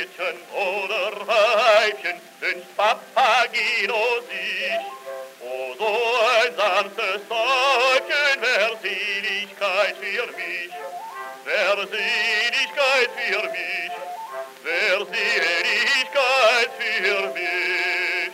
Mädchen oder Weibchen wünscht Papageno sich. O, so ein sanftes Säugchen wär Seligkeit für mich, wär Seligkeit für mich, wär Seligkeit für mich.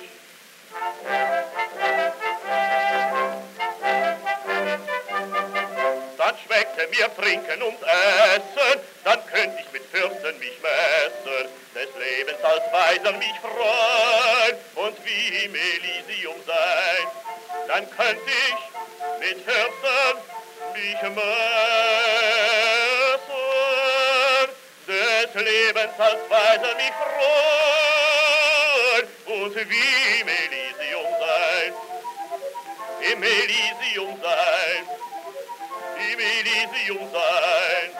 Dann schmeckte mir Trinken und Essen, dann könnt ich mit Fürsten mich messen, des Lebens als Weiser mich freuen und wie im Elysium sein. Dann könnt ich mit Fürsten mich messen, des Lebens als Weiser mich freuen und wie im Elysium sein. Im Elysium sein. Im Elysium sein.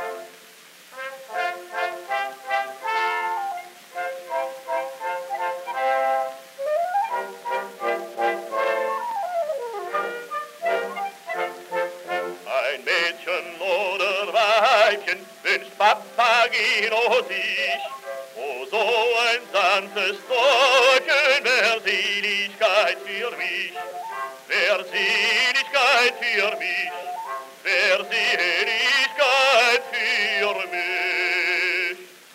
Ein Mädchen oder Weibchen wünscht Papageno sich. O, so ein sanftes Säugchen wär Seligkeit für mich, wär Seligkeit für mich, wär Seligkeit für mich.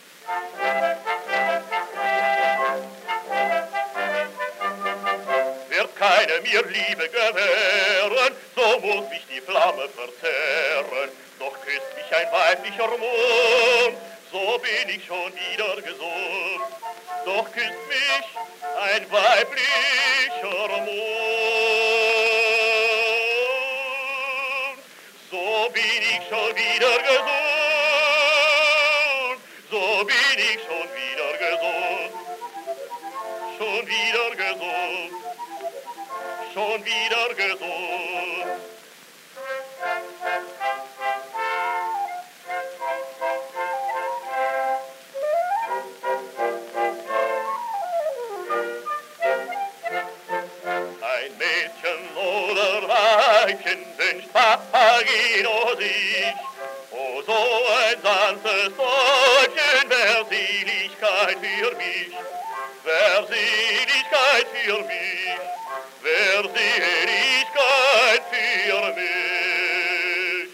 Wird keine mir Liebe gewähren, so muss mich die Flamme verzehren. Doch küsst mich ein weiblicher Mund, so bin ich schon wieder gesund. Doch küsst mich ein weiblicher Mund, so bin ich schon wieder gesund, so bin ich schon wieder gesund, schon wieder gesund, schon wieder gesund. Ein Mädchen oder Weibchen wünscht Papageno sich. O, so ein sanftes Säugchen wär Seligkeit für mich, wär Seligkeit für mich, wär Seligkeit für mich.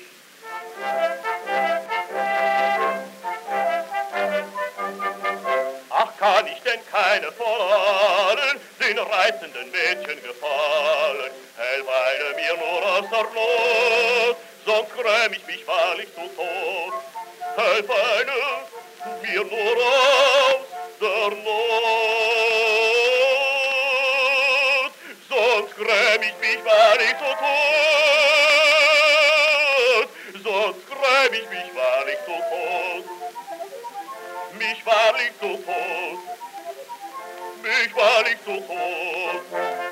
Ach, kann ich denn keine von allen den reizenden Mädchen gefallen, heilweile mir nur aus der Not, sonst gräm ich mich wahrlich zu Tod. Heilweile mir nur aus der Not, sonst gräm ich mich wahrlich zu Tod, sonst gräm ich mich wahrlich zu Tod, mich wahrlich zu Tod, mich wahrlich zu Tod.